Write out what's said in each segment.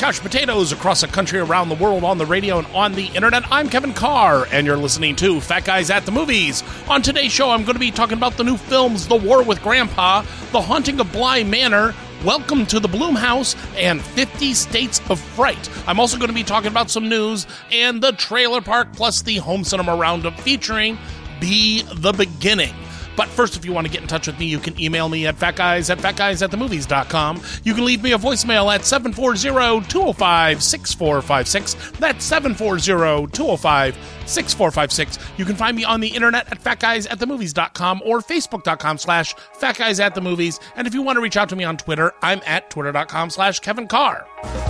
couch potatoes across the country, around the world, on the radio, and on the internet. I'm Kevin Carr, and you're listening to Fat Guys at the Movies. On today's show, I'm going to be talking about the new films The War with Grandpa, The Haunting of Bly Manor, Welcome to the Bloom House, and 50 States of Fright. I'm also going to be talking about some news and the Trailer Park plus the Home Cinema Roundup featuring Be the Beginning. But first, if you want to get in touch with me, you can email me at fatguys@fatguysatthemovies.com. You can leave me a voicemail at 740-205-6456. That's 740-205-6456. You can find me on the internet at fatguysatthemovies.com or facebook.com/fatguysatthemovies. And if you want to reach out to me on Twitter, I'm at twitter.com/Kevin Carr.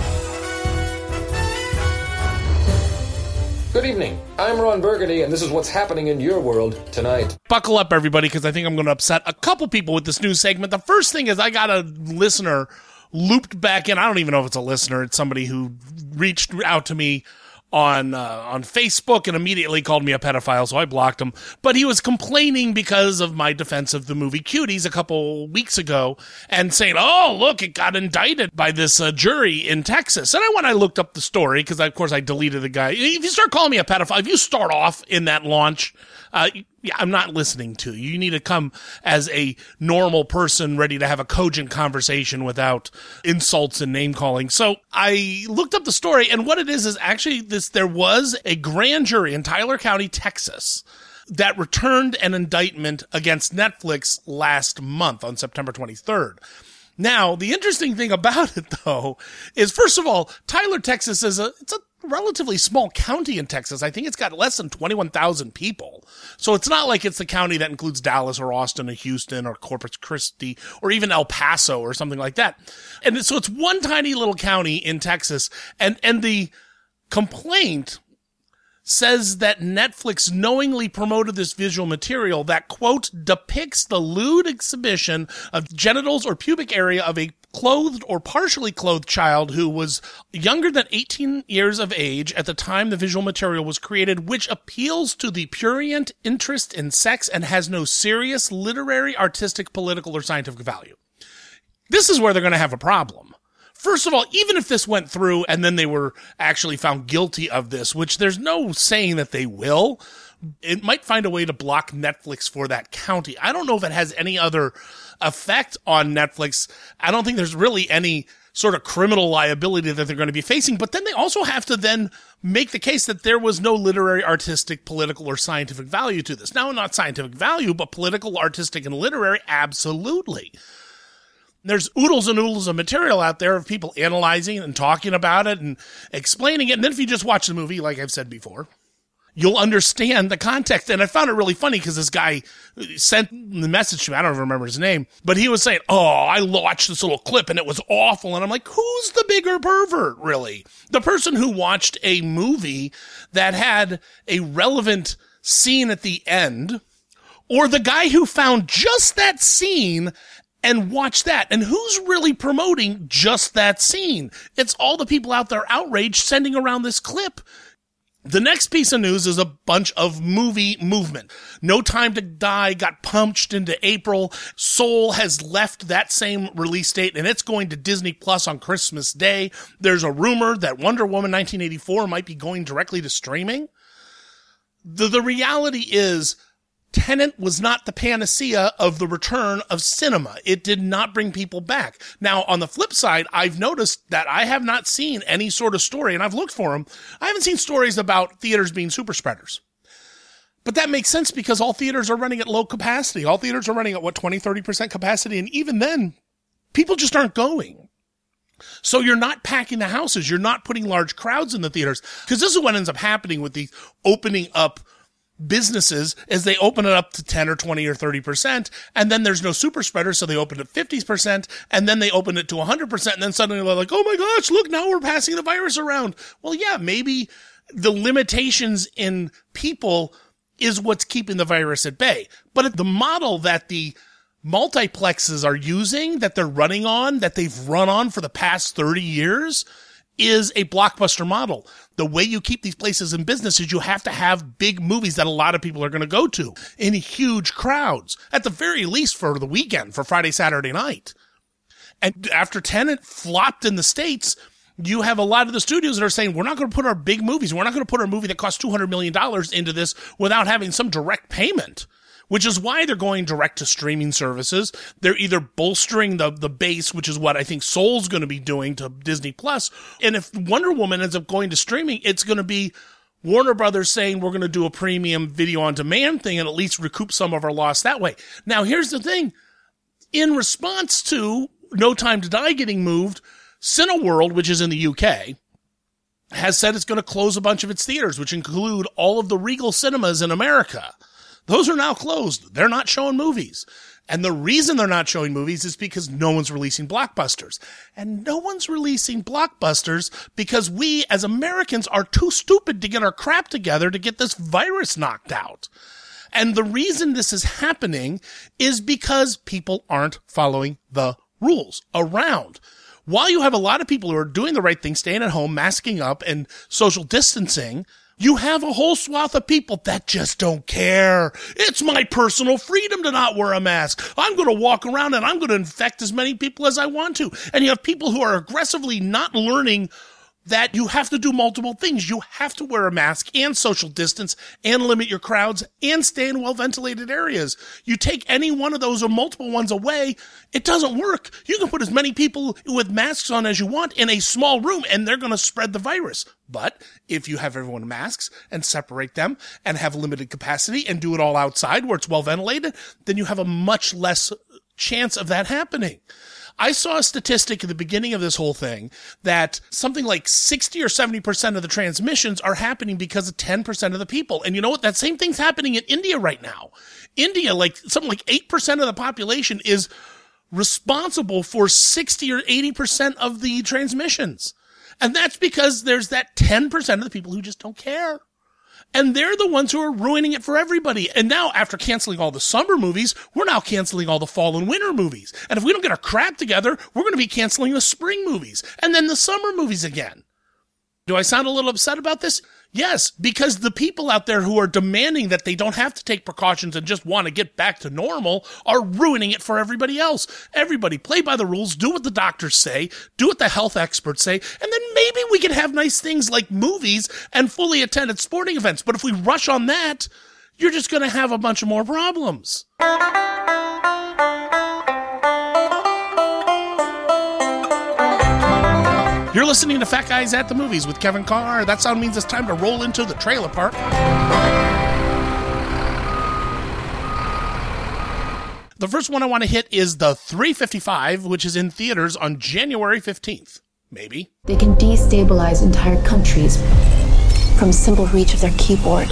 Good evening. I'm Ron Burgundy, and this is what's happening in your world tonight. Buckle up, everybody, because I think I'm going to upset a couple people with this news segment. The first thing is I got a listener looped back in. I don't even know if it's a listener. It's somebody who reached out to me on Facebook and immediately called me a pedophile, so I blocked him. But he was complaining because of my defense of the movie Cuties a couple weeks ago and saying, oh, look, it got indicted by this jury in Texas. And when I looked up the story, because of course I deleted the guy. If you start calling me a pedophile, if you start off in that launch, I'm not listening to you. You need to come as a normal person ready to have a cogent conversation without insults and name calling. So I looked up the story, and what it is actually there was a grand jury in Tyler County, Texas, that returned an indictment against Netflix last month on September 23rd. Now, the interesting thing about it, though, is, first of all, Tyler, Texas it's a relatively small county in Texas. I think it's got less than 21,000 people. So it's not like it's the county that includes Dallas or Austin or Houston or Corpus Christi or even El Paso or something like that. And so it's one tiny little county in Texas. And the complaint says that Netflix knowingly promoted this visual material that, quote, depicts the lewd exhibition of genitals or pubic area of a clothed or partially clothed child who was younger than 18 years of age at the time the visual material was created, which appeals to the prurient interest in sex and has no serious literary, artistic, political, or scientific value. This is where they're going to have a problem. First of all, even if this went through and then they were actually found guilty of this, which there's no saying that they will, it might find a way to block Netflix for that county. I don't know if it has any other effect on Netflix. I don't think there's really any sort of criminal liability that they're going to be facing. But then they also have to then make the case that there was no literary, artistic, political, or scientific value to this. Now, not scientific value, but political, artistic, and literary, absolutely. There's oodles and oodles of material out there of people analyzing and talking about it and explaining it. And then if you just watch the movie, like I've said before, you'll understand the context. And I found it really funny because this guy sent the message to me. I don't remember his name, but he was saying, oh, I watched this little clip and it was awful. And I'm like, who's the bigger pervert, really? The person who watched a movie that had a relevant scene at the end, or the guy who found just that scene and watch that? And who's really promoting just that scene? It's all the people out there outraged sending around this clip. The next piece of news is a bunch of movie movement. No Time to Die got punched into April. Soul has left that same release date, and it's going to Disney Plus on Christmas Day. There's a rumor that Wonder Woman 1984 might be going directly to streaming. The reality is, Tenet was not the panacea of the return of cinema. It did not bring people back. Now, on the flip side, I've noticed that I have not seen any sort of story, and I've looked for them. I haven't seen stories about theaters being super spreaders. But that makes sense because all theaters are running at low capacity. All theaters are running at, 20-30% capacity, and even then, people just aren't going. So you're not packing the houses. You're not putting large crowds in the theaters. Because this is what ends up happening with the opening up businesses is they open it up to 10 or 20 or 30%, and then there's no super spreader, so they open it 50%, and then they open it to 100%, and then suddenly they're like, oh my gosh, look, now we're passing the virus around. Well, yeah, maybe the limitations in people is what's keeping the virus at bay. But the model that the multiplexes are using, that they're running on, that they've run on for the past 30 years, is a blockbuster model. The way you keep these places in business is you have to have big movies that a lot of people are going to go to in huge crowds, at the very least for the weekend, for Friday, Saturday night. And after Tenet flopped in the States, you have a lot of the studios that are saying, we're not going to put our big movies, we're not going to put our movie that costs $200 million into this without having some direct payment, which is why they're going direct to streaming services. They're either bolstering the base, which is what I think Soul's going to be doing to Disney Plus. And if Wonder Woman ends up going to streaming, it's going to be Warner Brothers saying we're going to do a premium video on demand thing and at least recoup some of our loss that way. Now, here's the thing. In response to No Time to Die getting moved, Cineworld, which is in the UK, has said it's going to close a bunch of its theaters, which include all of the Regal cinemas in America. Those are now closed. They're not showing movies. And the reason they're not showing movies is because no one's releasing blockbusters. And no one's releasing blockbusters because we as Americans are too stupid to get our crap together to get this virus knocked out. And the reason this is happening is because people aren't following the rules around. While you have a lot of people who are doing the right thing, staying at home, masking up, and social distancing, you have a whole swath of people that just don't care. It's my personal freedom to not wear a mask. I'm going to walk around and I'm going to infect as many people as I want to. And you have people who are aggressively not learning that you have to do multiple things. You have to wear a mask and social distance and limit your crowds and stay in well-ventilated areas. You take any one of those or multiple ones away, it doesn't work. You can put as many people with masks on as you want in a small room and they're going to spread the virus. But if you have everyone in masks and separate them and have limited capacity and do it all outside where it's well-ventilated, then you have a much less chance of that happening. I saw a statistic at the beginning of this whole thing that something like 60 or 70% of the transmissions are happening because of 10% of the people. And you know what? That same thing's happening in India right now. India, like something like 8% of the population is responsible for 60 or 80% of the transmissions. And that's because there's that 10% of the people who just don't care. And they're the ones who are ruining it for everybody. And now, after canceling all the summer movies, we're now canceling all the fall and winter movies. And if we don't get our crap together, we're going to be canceling the spring movies and then the summer movies again. Do I sound a little upset about this? Yes, because the people out there who are demanding that they don't have to take precautions and just want to get back to normal are ruining it for everybody else. Everybody play by the rules, do what the doctors say, do what the health experts say, and then maybe we can have nice things like movies and fully attended sporting events. But if we rush on that, you're just going to have a bunch of more problems. You're listening to Fat Guys at the Movies with Kevin Carr. That sound means it's time to roll into the trailer park. The first one I want to hit is the 355, which is in theaters on January 15th. Maybe. They can destabilize entire countries from simple reach of their keyboard.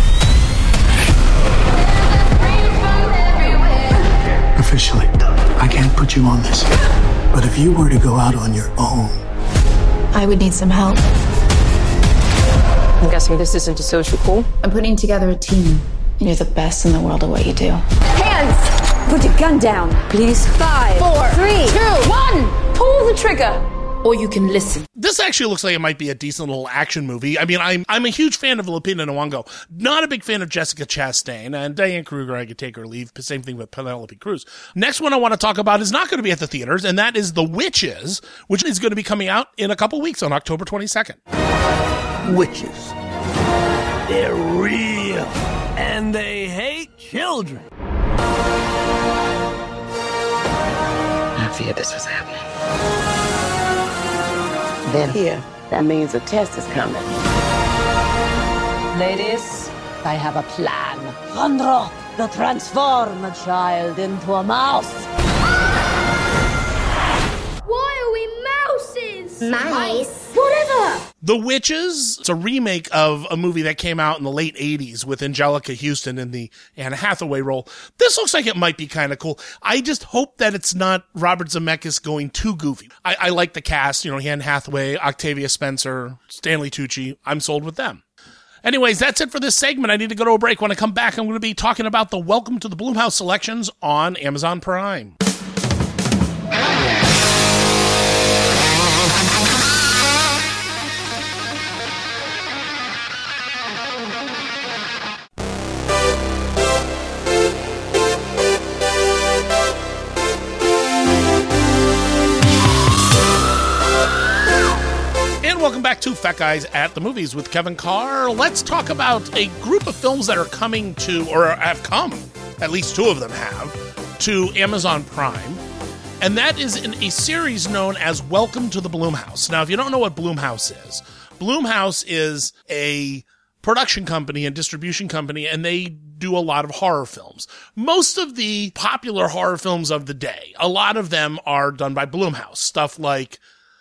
Officially, I can't put you on this. But if you were to go out on your own, I would need some help. I'm guessing this isn't a social call. I'm putting together a team, and you're the best in the world at what you do. Hands! Put your gun down, please. 5, 4, 3, 2, 1! Pull the trigger! Or you can listen. This actually looks like it might be a decent little action movie. I mean, I'm a huge fan of Lupita Nyong'o. Not a big fan of Jessica Chastain. And Diane Kruger, I could take or leave. Same thing with Penelope Cruz. Next one I want to talk about is not going to be at the theaters, and that is The Witches, which is going to be coming out in a couple weeks on October 22nd. Witches. They're real. And they hate children. I feared this was happening. Then here, that means a test is coming. Ladies, I have a plan. Sandra, the transform a child into a mouse. Why are we mouses? Mice. Whatever. The Witches, it's a remake of a movie that came out in the late 80s with Angelica Houston in the Anne Hathaway role. This looks like it might be kind of cool. I just hope that it's not Robert Zemeckis going too goofy. I like the cast, you know, Anne Hathaway, Octavia Spencer, Stanley Tucci. I'm sold with them. Anyways, that's it for this segment. I need to go to a break. When I come back, I'm going to be talking about the Welcome to the Blumhouse selections on Amazon Prime. back to Fat Guys at the Movies with Kevin Carr. Let's talk about a group of films that are coming to, or have come, at least two of them have, to Amazon Prime. And that is in a series known as Welcome to the Blumhouse. Now, if you don't know what Blumhouse is a production company and distribution company, and they do a lot of horror films. Most of the popular horror films of the day, a lot of them are done by Blumhouse. Stuff like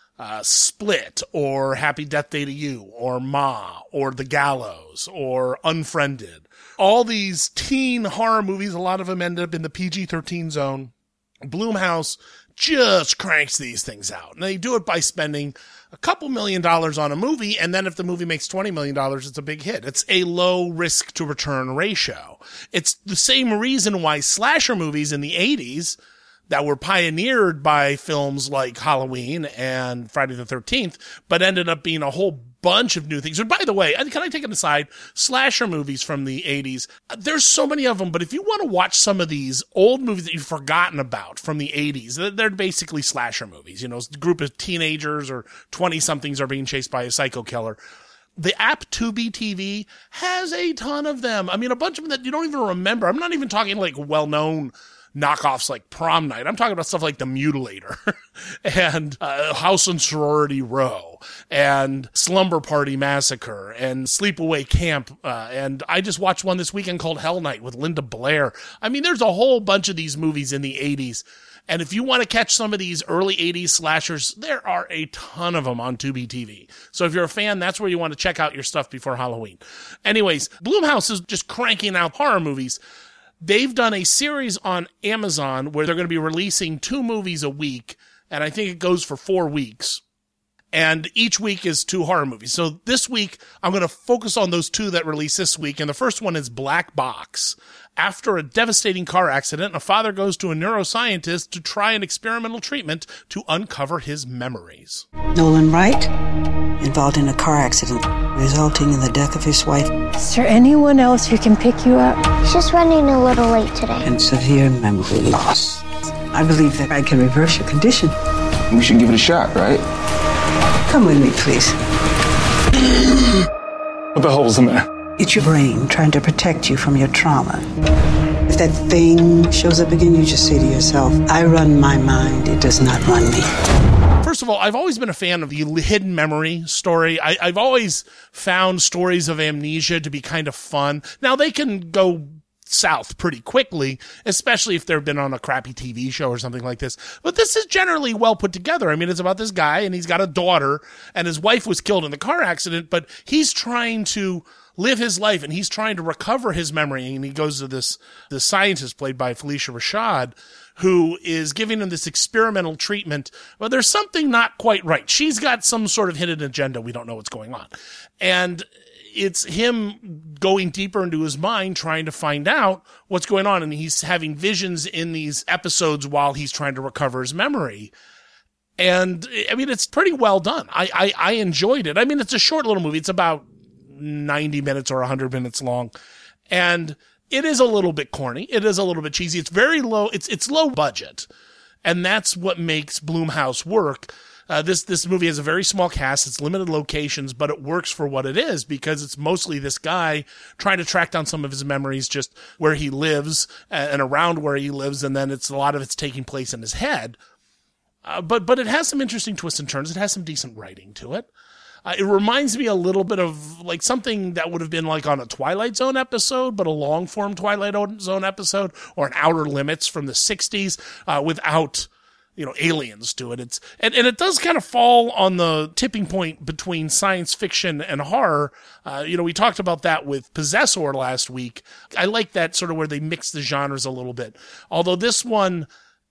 Split, or Happy Death Day to You, or Ma, or The Gallows, or Unfriended. All these teen horror movies, a lot of them end up in the PG-13 zone. Blumhouse just cranks these things out. And they do it by spending a couple $1 million on a movie, and then if the movie makes $20 million, it's a big hit. It's a low risk to return ratio. It's the same reason why slasher movies in the 80s that were pioneered by films like Halloween and Friday the 13th, but ended up being a whole bunch of new things. And by the way, can I take an aside? Slasher movies from the 80s, there's so many of them, but if you want to watch some of these old movies that you've forgotten about from the 80s, they're basically slasher movies. You know, a group of teenagers or 20-somethings are being chased by a psycho killer. The app Tubi TV has a ton of them. I mean, a bunch of them that you don't even remember. I'm not even talking like well-known knockoffs like Prom Night. I'm talking about stuff like The Mutilator and House and Sorority Row and Slumber Party Massacre and Sleepaway Camp. And I just watched one this weekend called Hell Night with Linda Blair. I mean, there's a whole bunch of these movies in the 80s. And if you want to catch some of these early 80s slashers, there are a ton of them on Tubi TV. So if you're a fan, that's where you want to check out your stuff before Halloween. Anyways, Blumhouse is just cranking out horror movies. They've done a series on Amazon where they're going to be releasing 2 movies a week, and I think it goes for 4 weeks. And each week is 2 horror movies. So this week, I'm going to focus on those 2 that release this week, and the first one is Black Box. After a devastating car accident, a father goes to a neuroscientist to try an experimental treatment to uncover his memories. Nolan Wright, involved in a car accident, resulting in the death of his wife. Is there anyone else who can pick you up? She's running a little late today. And severe memory loss. I believe that I can reverse your condition. We should give it a shot, right? Come with me, please. What the hell's in there? It's your brain trying to protect you from your trauma. If that thing shows up again, you just say to yourself, I run my mind, it does not run me. First of all, I've always been a fan of the hidden memory story. I've always found stories of amnesia to be kind of fun. Now, they can go south pretty quickly, especially if they've been on a crappy TV show or something like this. But this is generally well put together. I mean, it's about this guy, and he's got a daughter, and his wife was killed in the car accident, but he's trying to live his life, and he's trying to recover his memory, and he goes to this scientist played by Felicia Rashad, who is giving him this experimental treatment. Well, there's something not quite right. She's got some sort of hidden agenda. We don't know what's going on. And it's him going deeper into his mind, trying to find out what's going on. And he's having visions in these episodes while he's trying to recover his memory. And I mean, it's pretty well done. I enjoyed it. I mean, it's a short little movie. It's about 90 minutes or 100 minutes long. And it is a little bit corny. It is a little bit cheesy. It's very low. It's low budget. And that's what makes Blumhouse work. This movie has a very small cast. It's limited locations, but it works for what it is because it's mostly this guy trying to track down some of his memories, just where he lives and around where he lives. And then a lot of it's taking place in his head. But it has some interesting twists and turns. It has some decent writing to it. It reminds me a little bit of like something that would have been like on a Twilight Zone episode, but a long form Twilight Zone episode, or an Outer Limits from the 60s, without, aliens to it. And it does kind of fall on the tipping point between science fiction and horror. We talked about that with Possessor last week. I like that sort of where they mix the genres a little bit. Although this one,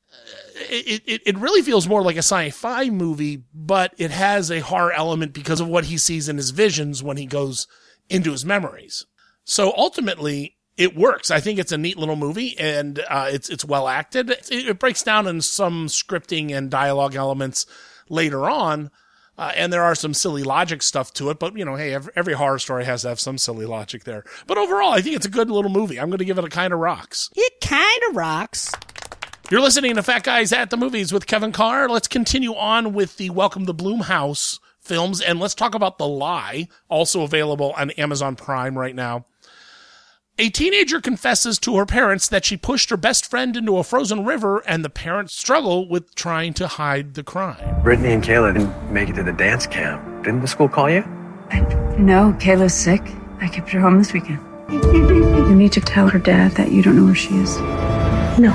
it really feels more like a sci-fi movie, but it has a horror element because of what he sees in his visions when he goes into his memories. So ultimately, it works. I think it's a neat little movie, and it's well acted. It breaks down in some scripting and dialogue elements later on, and there are some silly logic stuff to it. But hey, every horror story has to have some silly logic there. But overall, I think it's a good little movie. I'm going to give it a kind of rocks. It kind of rocks. You're listening to Fat Guys at the Movies with Kevin Carr. Let's continue on with the Welcome to Blumhouse films. And let's talk about The Lie, also available on Amazon Prime right now. A teenager confesses to her parents that she pushed her best friend into a frozen river, and the parents struggle with trying to hide the crime. Brittany and Kayla didn't make it to the dance camp. Didn't the school call you? No, Kayla's sick. I kept her home this weekend. You need to tell her dad that you don't know where she is. No.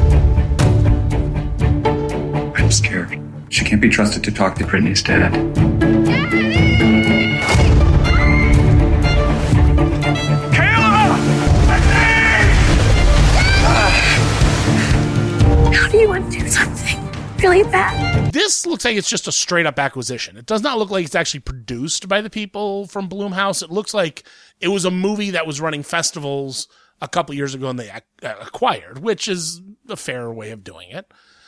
I'm scared. She can't be trusted to talk to Brittany's dad. How do you undo something really bad? This looks like it's just a straight up acquisition. It does not look like it's actually produced by the people from Blumhouse. It looks like it was a movie that was running festivals a couple years ago and they acquired, which is a fair way of doing it.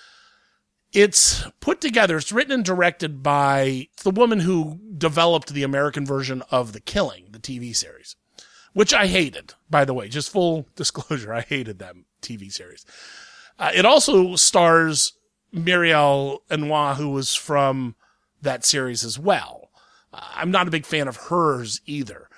It's put together, it's written and directed by the woman who developed the American version of The Killing, the TV series, which I hated, by the way. Just full disclosure, I hated that TV series. It also stars Muriel Anwar, who was from that series as well. I'm not a big fan of hers either.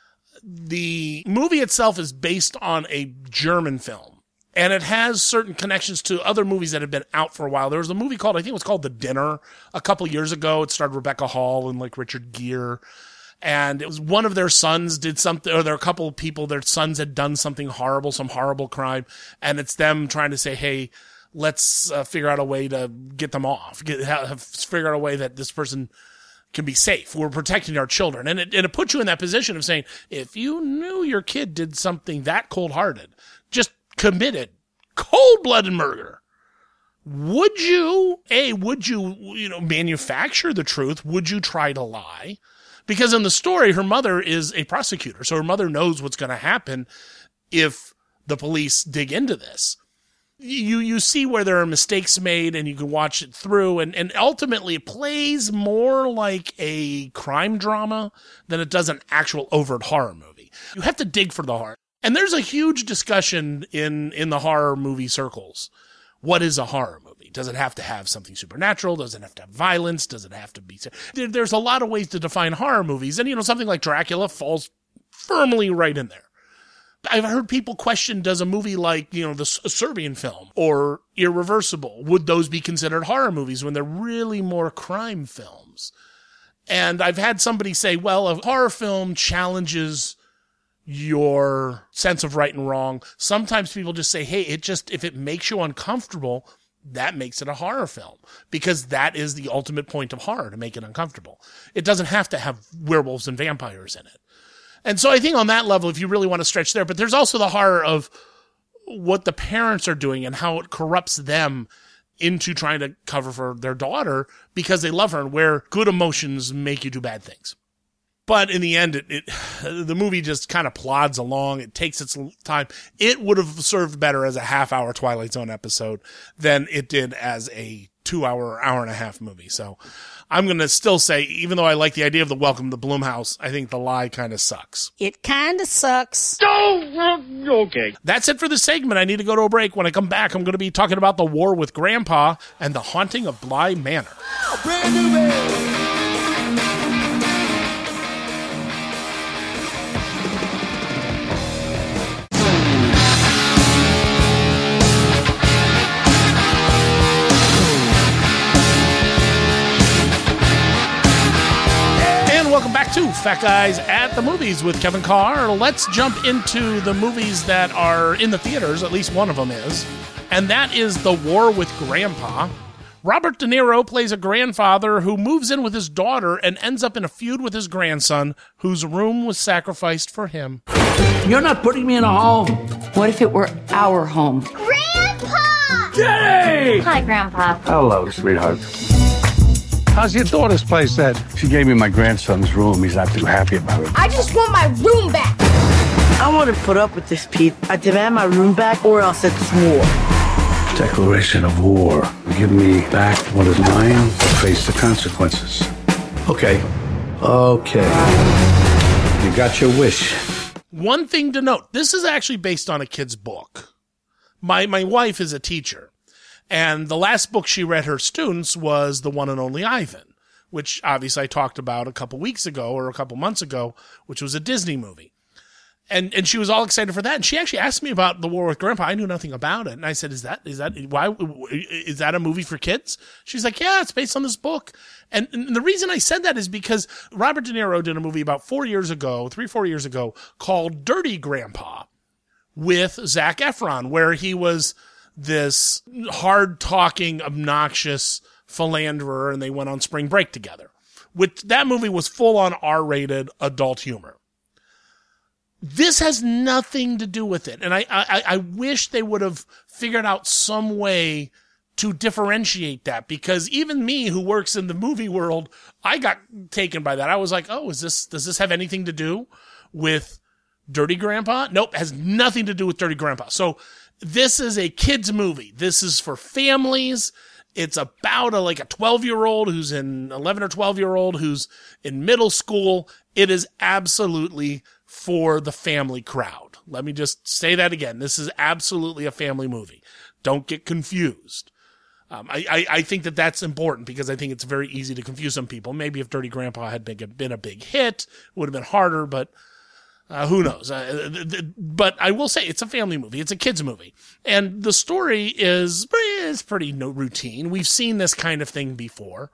The movie itself is based on a German film, and it has certain connections to other movies that have been out for a while. There was a movie called, I think it was called The Dinner, a couple years ago. It starred Rebecca Hall and like Richard Gere. And it was one of their sons did something, or there are a couple of people, their sons had done something horrible, some horrible crime. And it's them trying to say, hey, let's figure out a way to get them off, figure out a way that this person can be safe. We're protecting our children. And it puts you in that position of saying, if you knew your kid did something that cold-hearted, just committed cold-blooded murder, would you manufacture the truth? Would you try to lie? Because in the story, her mother is a prosecutor, so her mother knows what's going to happen if the police dig into this. You see where there are mistakes made, and you can watch it through, and ultimately it plays more like a crime drama than it does an actual overt horror movie. You have to dig for the horror. And there's a huge discussion in the horror movie circles. What is a horror movie? Does it have to have something supernatural? Does it have to have violence? Does it have to be... There's a lot of ways to define horror movies. And, something like Dracula falls firmly right in there. I've heard people question, does a movie like, the Serbian film or Irreversible, would those be considered horror movies when they're really more crime films? And I've had somebody say, well, a horror film challenges your sense of right and wrong. Sometimes people just say, hey, if it makes you uncomfortable, that makes it a horror film, because that is the ultimate point of horror, to make it uncomfortable. It doesn't have to have werewolves and vampires in it. And so I think on that level, if you really want to stretch there, but there's also the horror of what the parents are doing and how it corrupts them into trying to cover for their daughter because they love her, and where good emotions make you do bad things. But in the end, the movie just kind of plods along. It takes its time. It would have served better as a half-hour Twilight Zone episode than it did as a 2-hour, hour-and-a-half movie. So I'm going to still say, even though I like the idea of the Welcome to Blumhouse, I think The Lie kind of sucks. It kind of sucks. Okay. That's it for this segment. I need to go to a break. When I come back, I'm going to be talking about The War with Grandpa and The Haunting of Bly Manor. Brand new way. Welcome back to Fat Guys at the Movies with Kevin Carr. Let's jump into the movies that are in the theaters, at least one of them is, and that is The War with Grandpa. Robert De Niro plays a grandfather who moves in with his daughter and ends up in a feud with his grandson, whose room was sacrificed for him. You're not putting me in a home. What if it were our home? Grandpa! Jenny! Hi, Grandpa. Hello, sweetheart. How's your daughter's place at? She gave me my grandson's room. He's not too happy about it. I just want my room back. I want to put up with this, Pete. I demand my room back, or else it's war. Declaration of war. Give me back what is mine, or face the consequences. Okay. You got your wish. One thing to note, this is actually based on a kid's book. My wife is a teacher. And the last book she read her students was The One and Only Ivan, which obviously I talked about a couple weeks ago or a couple months ago, which was a Disney movie. And she was all excited for that. And she actually asked me about The War with Grandpa. I knew nothing about it. And I said, is that a movie for kids? She's like, yeah, it's based on this book. And the reason I said that is because Robert De Niro did a movie about 4 years ago, 3-4 years ago, called Dirty Grandpa with Zac Efron, where he was this hard-talking, obnoxious philanderer, and they went on spring break together. That movie was full-on R-rated adult humor. This has nothing to do with it. And I wish they would have figured out some way to differentiate that, because even me, who works in the movie world, I got taken by that. I was like, oh, does this have anything to do with Dirty Grandpa? Nope, it has nothing to do with Dirty Grandpa. So this is a kid's movie. This is for families. It's about a 12-year-old who's in 11 or 12-year-old who's in middle school. It is absolutely for the family crowd. Let me just say that again. This is absolutely a family movie. Don't get confused. I think that that's important, because I think it's very easy to confuse some people. Maybe if Dirty Grandpa had been a big hit, it would have been harder, but who knows? But I will say it's a family movie. It's a kid's movie. And the story is pretty routine. We've seen this kind of thing before,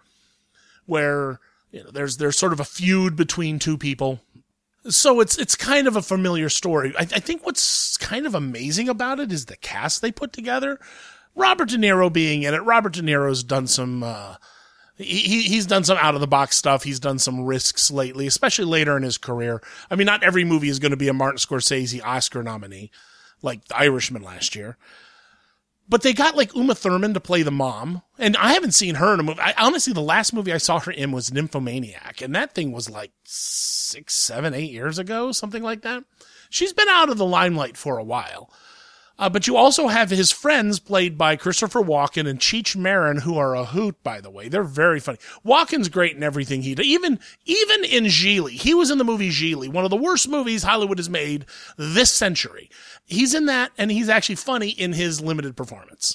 where there's sort of a feud between two people. So it's kind of a familiar story. I think what's kind of amazing about it is the cast they put together. Robert De Niro being in it. Robert De Niro's done some, he's done some out of the box stuff. He's done some risks lately, especially later in his career. I mean, not every movie is going to be a Martin Scorsese Oscar nominee, like The Irishman last year. But they got Uma Thurman to play the mom, and I haven't seen her in a movie. Honestly, the last movie I saw her in was Nymphomaniac, and that thing was 6, 7, 8 years ago, something like that. She's been out of the limelight for a while. But you also have his friends played by Christopher Walken and Cheech Marin, who are a hoot, by the way. They're very funny. Walken's great in everything he does. Even in Gigli. He was in the movie Gigli, one of the worst movies Hollywood has made this century. He's in that, and he's actually funny in his limited performance.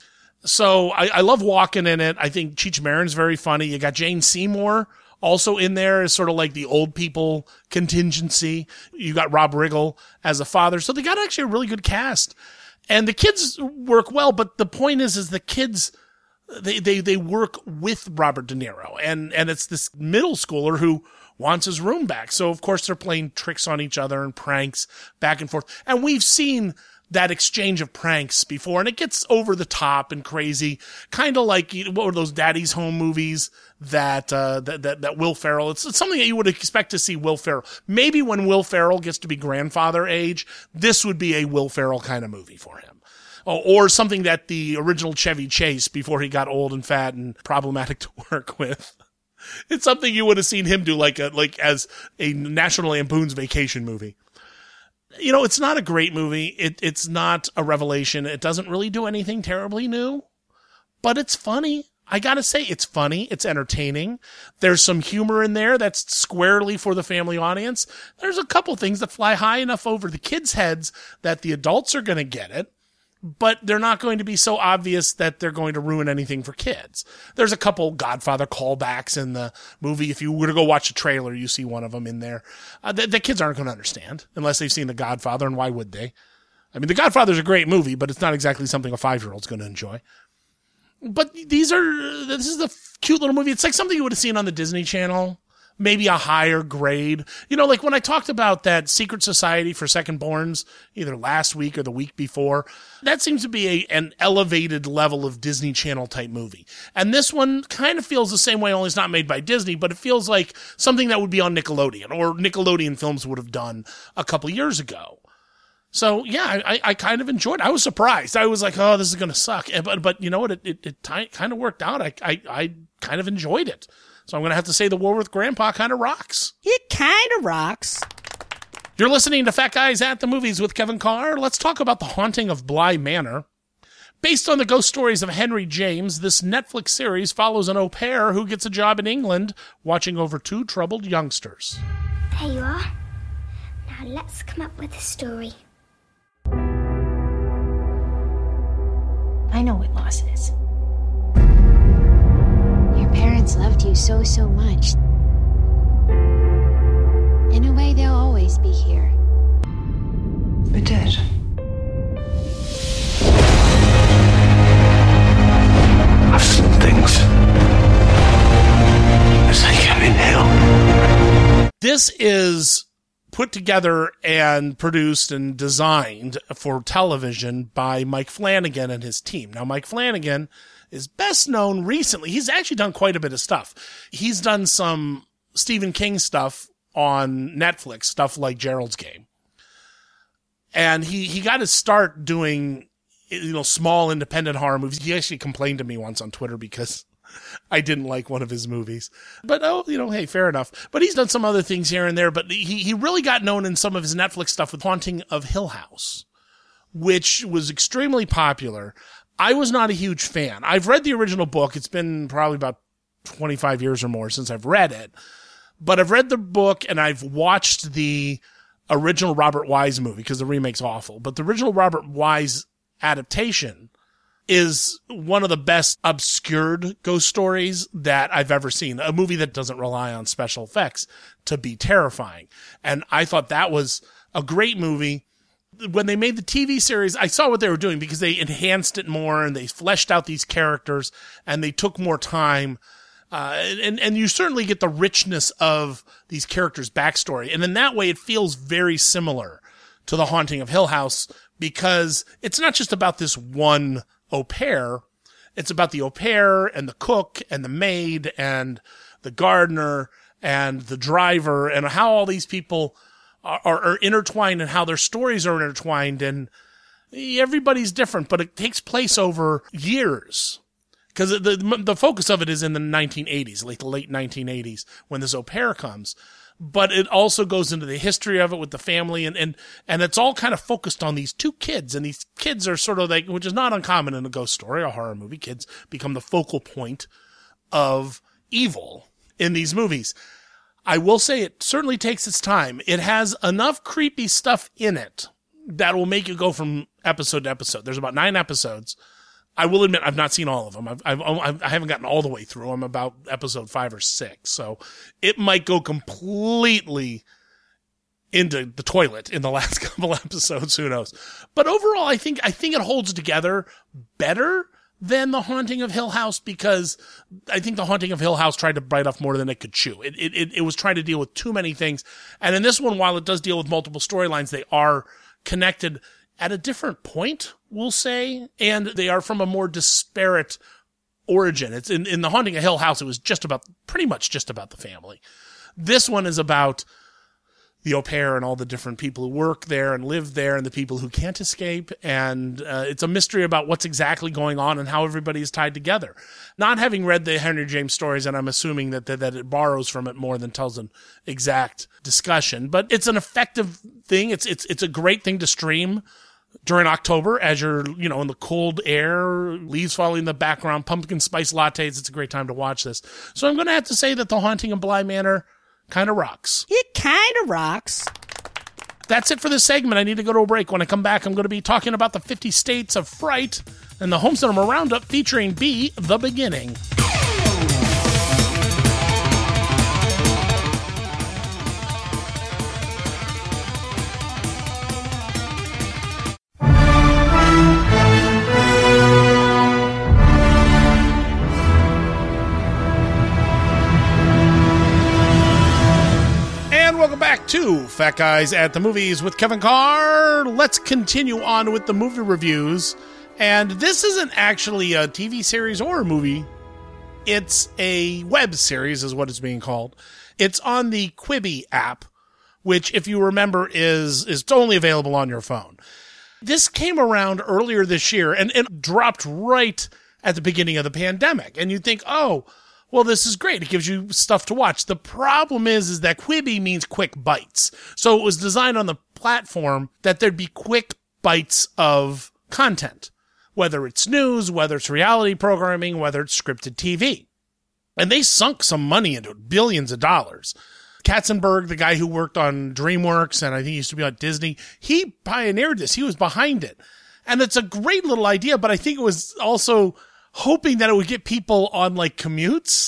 So I love Walken in it. I think Cheech Marin's very funny. You got Jane Seymour also in there as sort of like the old people contingency. You got Rob Riggle as a father. So they got actually a really good cast. And the kids work well, but the point is the kids, they work with Robert De Niro. And it's this middle schooler who wants his room back. So of course they're playing tricks on each other and pranks back and forth. And we've seen that exchange of pranks before, and it gets over the top and crazy, kind of like what were those Daddy's Home movies that Will Ferrell. It's something that you would expect to see Will Ferrell. Maybe when Will Ferrell gets to be grandfather age, this would be a Will Ferrell kind of movie for him. Or something that the original Chevy Chase, before he got old and fat and problematic to work with. It's something you would have seen him do like as a National Lampoon's Vacation movie. It's not a great movie. It's not a revelation. It doesn't really do anything terribly new, but it's funny. I gotta say, it's funny. It's entertaining. There's some humor in there that's squarely for the family audience. There's a couple things that fly high enough over the kids' heads that the adults are going to get it, but they're not going to be so obvious that they're going to ruin anything for kids. There's a couple Godfather callbacks in the movie. If you were to go watch a trailer, you see one of them in there. The kids aren't going to understand unless they've seen The Godfather, and why would they? I mean, The Godfather's a great movie, but it's not exactly something a 5-year-old's going to enjoy. But this is a cute little movie. It's like something you would have seen on the Disney Channel. Maybe a higher grade. Like when I talked about that Secret Society for Second-Borns, either last week or the week before, that seems to be an elevated level of Disney Channel type movie. And this one kind of feels the same way, only it's not made by Disney, but it feels like something that would be on Nickelodeon, or Nickelodeon Films would have done a couple years ago. So yeah, I kind of enjoyed it. I was surprised. I was like, oh, this is going to suck. But you know what? It kind of worked out. I kind of enjoyed it. So I'm going to have to say The War with Grandpa kind of rocks. It kind of rocks. You're listening to Fat Guys at the Movies with Kevin Carr. Let's talk about The Haunting of Bly Manor. Based on the ghost stories of Henry James, this Netflix series follows an au pair who gets a job in England watching over 2 troubled youngsters. There you are. Now let's come up with a story. I know what loss is. Your parents parents loved you so, so much. In a way, they'll always be here. We're dead. I've seen things. It's like I'm in hell. This is put together and produced and designed for television by Mike Flanagan and his team. Now, Mike Flanagan is best known recently. He's actually done quite a bit of stuff. He's done some Stephen King stuff on Netflix, stuff like Gerald's Game. And he got his start doing, small independent horror movies. He actually complained to me once on Twitter because I didn't like one of his movies. But, hey, fair enough. But he's done some other things here and there. But he really got known in some of his Netflix stuff with Haunting of Hill House, which was extremely popular. I was not a huge fan. I've read the original book. It's been probably about 25 years or more since I've read it. But I've read the book and I've watched the original Robert Wise movie because the remake's awful. But the original Robert Wise adaptation is one of the best obscured ghost stories that I've ever seen. A movie that doesn't rely on special effects to be terrifying. And I thought that was a great movie. When they made the TV series, I saw what they were doing because they enhanced it more and they fleshed out these characters and they took more time. And you certainly get the richness of these characters' backstory. And in that way, it feels very similar to The Haunting of Hill House because it's not just about this one au pair. It's about the au pair and the cook and the maid and the gardener and the driver and how all these people are intertwined and how their stories are intertwined. And everybody's different, but it takes place over years. Because the focus of it is in the 1980s, like the late 1980s, when this au pair comes. But it also goes into the history of it with the family, and it's all kind of focused on these two kids. And these kids are sort of like, which is not uncommon in a ghost story, a horror movie. Kids become the focal point of evil in these movies. I will say it certainly takes its time. It has enough creepy stuff in it that will make you go from episode to episode. There's about 9 episodes. I will admit I've not seen all of them. I haven't gotten all the way through. I'm about episode 5 or 6. So it might go completely into the toilet in the last couple episodes. Who knows? But overall, I think it holds together better than The Haunting of Hill House because I think The Haunting of Hill House tried to bite off more than it could chew. It was trying to deal with too many things. And in this one, while it does deal with multiple storylines, they are connected at a different point, we'll say, and they are from a more disparate origin. It's in The Haunting of Hill House, it was pretty much just about the family. This one is about the au pair and all the different people who work there and live there and the people who can't escape. And it's a mystery about what's exactly going on and how everybody is tied together. Not having read the Henry James stories, and I'm assuming that it borrows from it more than tells an exact discussion. But it's an effective thing. It's a great thing to stream during October as you're, in the cold air, leaves falling in the background, pumpkin spice lattes. It's a great time to watch this. So I'm going to have to say that The Haunting of Bly Manor kind of rocks. It kind of rocks. That's it for this segment. I need to go to a break. When I come back, I'm going to be talking about the 50 States of Fright and the Home Cinema Roundup featuring B, The Beginning. Welcome back to Fat Guys at the Movies with Kevin Carr. Let's continue on with the movie reviews. And this isn't actually a TV series or a movie. It's a web series is what it's being called. It's on the Quibi app, which, if you remember, is only available on your phone. This came around earlier this year and it dropped right at the beginning of the pandemic. And you think, oh, well, this is great. It gives you stuff to watch. The problem is that Quibi means quick bites. So it was designed on the platform that there'd be quick bites of content, whether it's news, whether it's reality programming, whether it's scripted TV. And they sunk some money into it, billions of dollars. Katzenberg, the guy who worked on DreamWorks and I think he used to be on Disney, he pioneered this. He was behind it. And it's a great little idea, but I think it was also hoping that it would get people on like commutes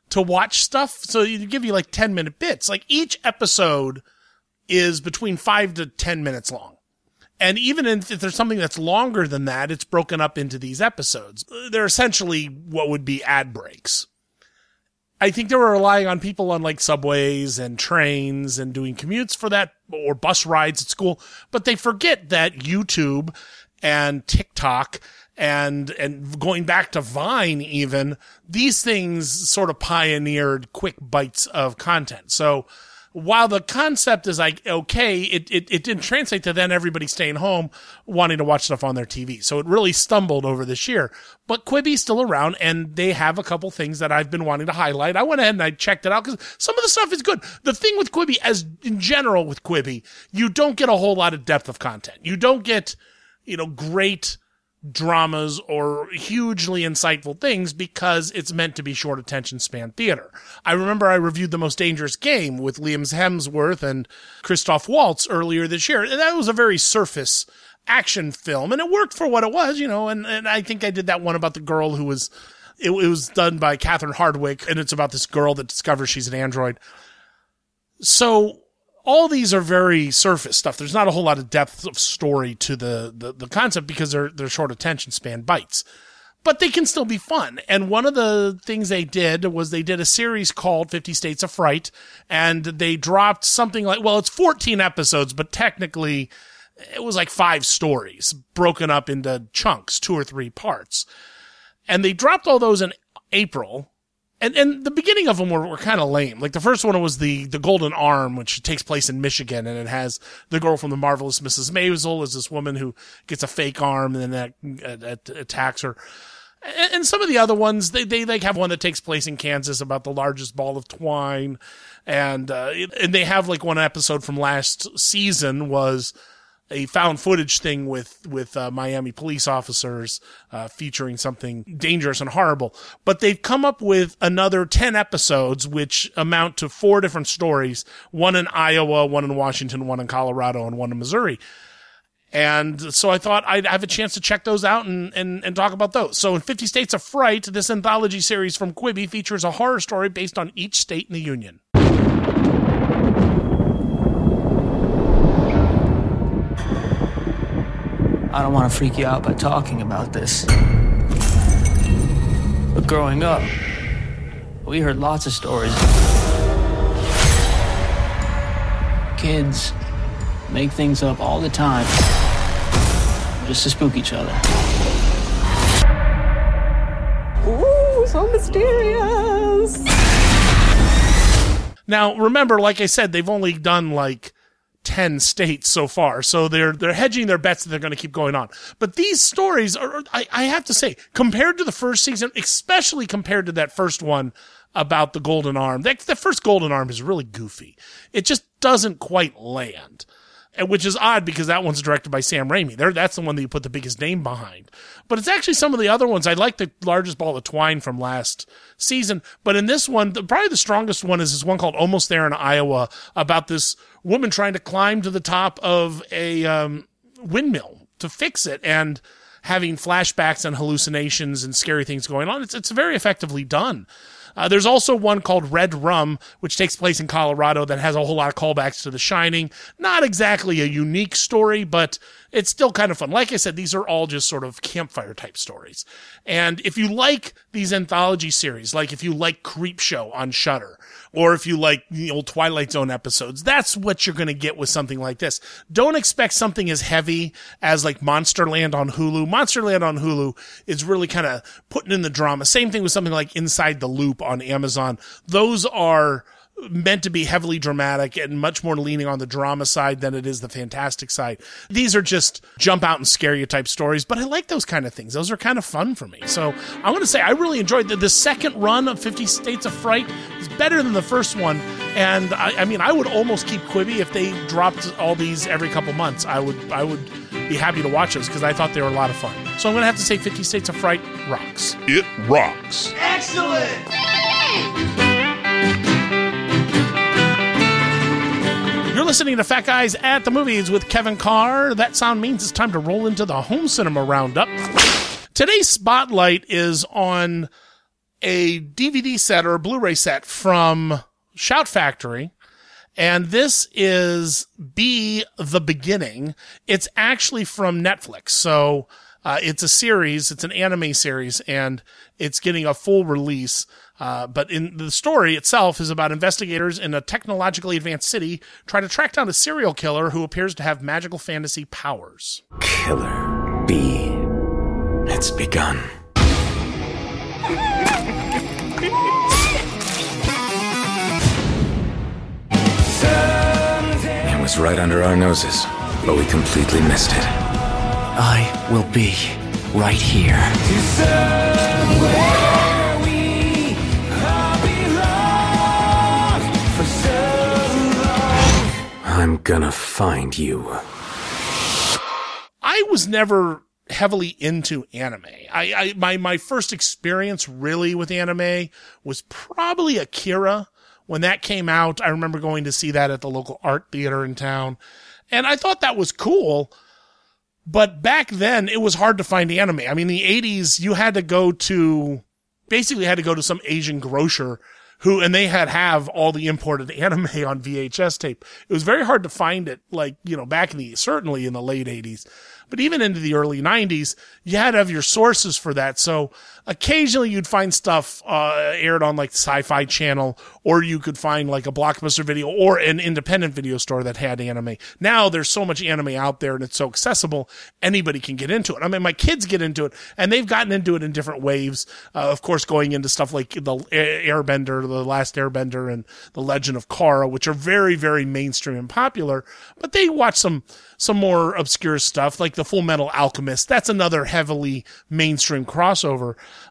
to watch stuff. So you give you like 10-minute bits. Like each episode is between 5 to 10 minutes long. And even if there's something that's longer than that, it's broken up into these episodes. They're essentially what would be ad breaks. I think they were relying on people on like subways and trains and doing commutes for that, or bus rides at school. But they forget that YouTube and TikTok and going back to Vine even, these things sort of pioneered quick bites of content. So while the concept is like, okay, it didn't translate to then everybody staying home wanting to watch stuff on their TV. So it really stumbled over this year. But Quibi's still around, and they have a couple things that I've been wanting to highlight. I went ahead and I checked it out because some of the stuff is good. The thing with Quibi, as in general with Quibi, you don't get a whole lot of depth of content. You don't get, great dramas or hugely insightful things because it's meant to be short attention span theater. I remember I reviewed The Most Dangerous Game with Liam Hemsworth and Christoph Waltz earlier this year, and that was a very surface action film, and it worked for what it was, and I think I did that one about the girl who was, it was done by Catherine Hardwicke, and it's about this girl that discovers she's an android. So all these are very surface stuff. There's not a whole lot of depth of story to the concept because they're short attention span bites. But they can still be fun. And one of the things they did was they did a series called 50 States of Fright, and they dropped something like, well, it's 14 episodes, but technically it was like 5 stories broken up into chunks, 2 or 3 parts. And they dropped all those in April. And the beginning of them were kind of lame. Like the first one was the Golden Arm, which takes place in Michigan, and it has the girl from The Marvelous Mrs. Maisel as this woman who gets a fake arm and then that attacks her. And some of the other ones, they like have one that takes place in Kansas about the largest ball of twine. And they have like one episode from last season was a found footage thing with Miami police officers, featuring something dangerous and horrible. But they've come up with another 10 episodes, which amount to 4 different stories, one in Iowa, one in Washington, one in Colorado, and one in Missouri. And so I thought I'd have a chance to check those out and talk about those. So in 50 States of Fright, this anthology series from Quibi features a horror story based on each state in the Union. I don't want to freak you out by talking about this. But growing up, we heard lots of stories. Kids make things up all the time just to spook each other. Ooh, so mysterious. Now, remember, like I said, they've only done like 10 states so far, so they're hedging their bets that they're going to keep going on. But these stories are, I have to say, compared to the first season, especially compared to that first one about the Golden Arm, the first Golden Arm is really goofy. It just doesn't quite land. Which is odd because that one's directed by Sam Raimi. That's the one that you put the biggest name behind. But it's actually some of the other ones. I like the largest ball of twine from last season. But in this one, probably the strongest one is this one called Almost There in Iowa, about this woman trying to climb to the top of a windmill to fix it and having flashbacks and hallucinations and scary things going on. It's very effectively done. There's also one called Red Rum, which takes place in Colorado, that has a whole lot of callbacks to The Shining. Not exactly a unique story, but it's still kind of fun. Like I said, these are all just sort of campfire type stories. And if you like these anthology series, like if you like Creepshow on Shudder, or if you like the old Twilight Zone episodes, that's what you're going to get with something like this. Don't expect something as heavy as like Monsterland on Hulu. Monsterland on Hulu is really kind of putting in the drama. Same thing with something like Inside the Loop on Amazon. Those are meant to be heavily dramatic and much more leaning on the drama side than it is the fantastic side. These are just jump out and scare you type stories, but I like those kind of things. Those are kind of fun for me. So I'm going to say I really enjoyed the second run of 50 States of Fright is better than the first one. And I mean, I would almost keep Quibi if they dropped all these every couple months. I would be happy to watch those because I thought they were a lot of fun. So I'm going to have to say 50 States of Fright rocks. It rocks. Excellent! You're listening to Fat Guys at the Movies with Kevin Carr. That sound means it's time to roll into the home cinema roundup. Today's spotlight is on a DVD set or a Blu-ray set from Shout Factory. And this is Be the Beginning. It's actually from Netflix. So it's a series. It's an anime series, and it's getting a full release. But in the story itself is about investigators in a technologically advanced city trying to track down a serial killer who appears to have magical fantasy powers. Killer B. It's begun. It was right under our noses, but we completely missed it. I will be right here. I'm gonna find you. I was never heavily into anime. My first experience really with anime was probably Akira. When that came out, I remember going to see that at the local art theater in town. And I thought that was cool. But back then, it was hard to find anime. I mean, the 80s, you had to go to some Asian grocer and they have all the imported anime on VHS tape. It was very hard to find it, back certainly in the late 80s. But even into the early 90s, you had to have your sources for that. So occasionally you'd find stuff aired on the Sci-Fi Channel, or you could find a Blockbuster Video or an independent video store that had anime. Now there's so much anime out there and it's so accessible, anybody can get into it. I mean, my kids get into it, and they've gotten into it in different waves. Of course, going into stuff like the Airbender, The Last Airbender, and The Legend of Korra, which are very, very mainstream and popular. But they watch some more obscure stuff like The Full Metal Alchemist. That's another heavily mainstream crossover.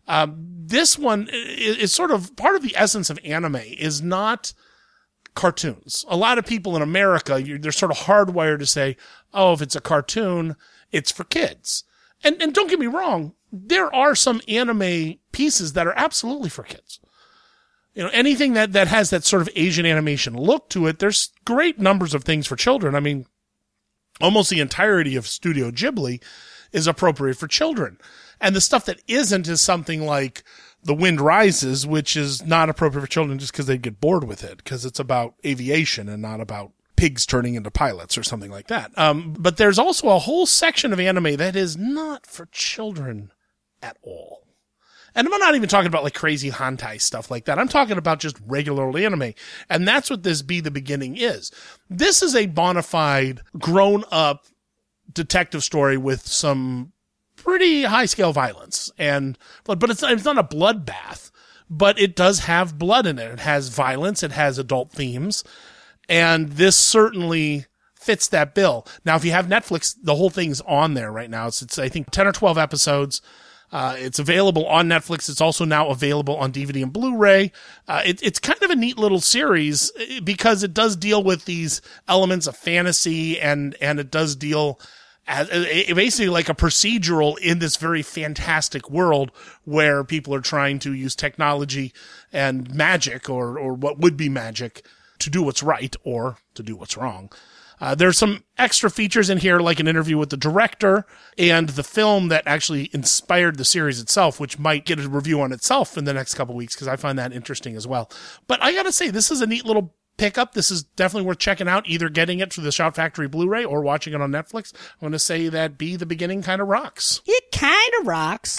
This one is sort of part of the essence of anime is not cartoons. A lot of people in America, they're sort of hardwired to say, oh, if it's a cartoon, it's for kids. And don't get me wrong, there are some anime pieces that are absolutely for kids. Anything that has that sort of Asian animation look to it, there's great numbers of things for children. I mean, almost the entirety of Studio Ghibli is appropriate for children. And the stuff that isn't is something like The Wind Rises, which is not appropriate for children just because they'd get bored with it, because it's about aviation and not about pigs turning into pilots or something like that. But there's also a whole section of anime that is not for children at all. And I'm not even talking about crazy hentai stuff like that. I'm talking about just regular old anime. And that's what this Be the Beginning is. This is a bona fide, grown-up detective story with some pretty high-scale violence. But it's not a bloodbath. But it does have blood in it. It has violence. It has adult themes. And this certainly fits that bill. Now, if you have Netflix, the whole thing's on there right now. It's I think, 10 or 12 episodes. It's available on Netflix. It's also now available on DVD and Blu-ray. It's kind of a neat little series because it does deal with these elements of fantasy and it does deal as basically like a procedural in this very fantastic world where people are trying to use technology and magic or what would be magic to do what's right or to do what's wrong. There's some extra features in here, like an interview with the director and the film that actually inspired the series itself, which might get a review on itself in the next couple weeks because I find that interesting as well. But I gotta say, this is a neat little pickup. This is definitely worth checking out, either getting it through the Shout Factory Blu-ray or watching it on Netflix. I'm going to say that Be the Beginning kind of rocks. It kind of rocks.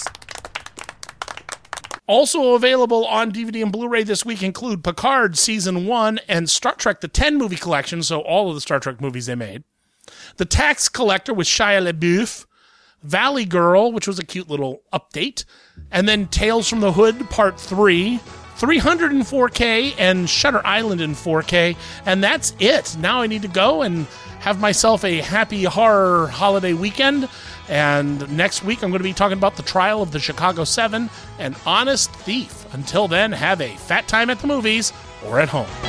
Also available on DVD and Blu-ray this week include Picard Season 1 and Star Trek The 10 Movie Collection, so all of the Star Trek movies they made. The Tax Collector with Shia LaBeouf. Valley Girl, which was a cute little update. And then Tales from the Hood Part 3. 300 in 4K and Shutter Island in 4K. And that's it. Now I need to go and have myself a happy horror holiday weekend. And next week, I'm going to be talking about The Trial of the Chicago 7 and Honest Thief. Until then, have a fat time at the movies or at home.